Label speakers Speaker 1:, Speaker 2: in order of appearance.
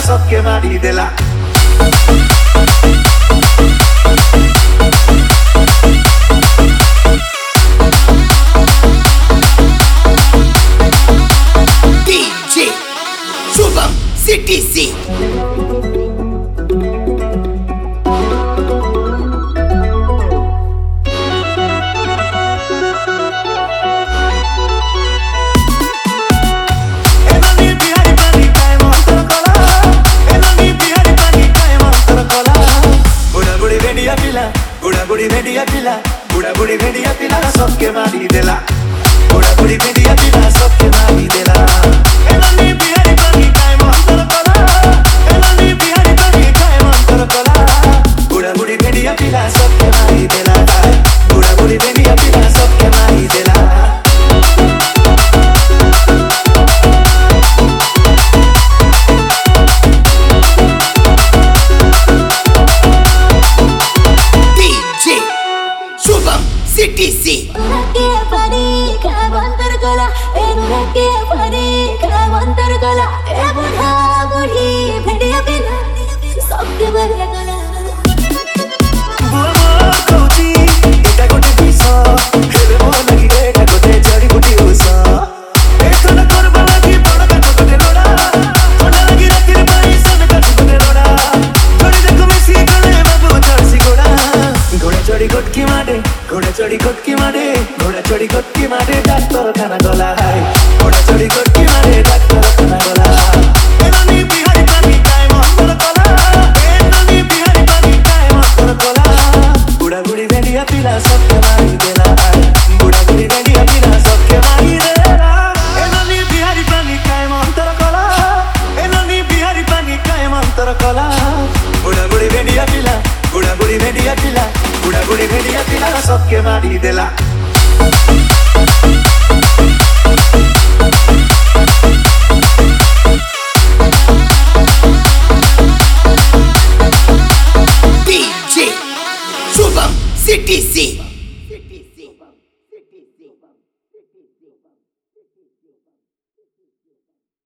Speaker 1: सबके मारी देला।
Speaker 2: DJ शुभम CTC
Speaker 1: बुढ़ी भेड़िया पिला, बुढ़ा बुढ़ी भेड़िया पिला सबके मारी देला। बुढ़ा बुढ़ी भेड़िया पिला सबके मारी देला। एलानी बिहारी पानी काय मंतर कला, एलानी बिहारी पानी काय मंतर कला। बुढ़ा बुढ़ी भेड़िया पिला सबके मारी देला। बुढ़ा बुढ़ी भेड़िया पिला सबके मारी देला।
Speaker 2: CTC
Speaker 1: घोड़ा चढ़ी कोटकी मारे, घोड़ा चढ़ी कोटकी मारे डाक्टर खाना गला है। घोड़ा चढ़ी कोटकी मारे डाक्टर खाना गला। एलानी बिहारी पानी काय मंतर कला, एलानी बिहारी पानी काय मंतर कला। बुढ़ा बुढ़ी भेड़िया पिला सबके मारी देला।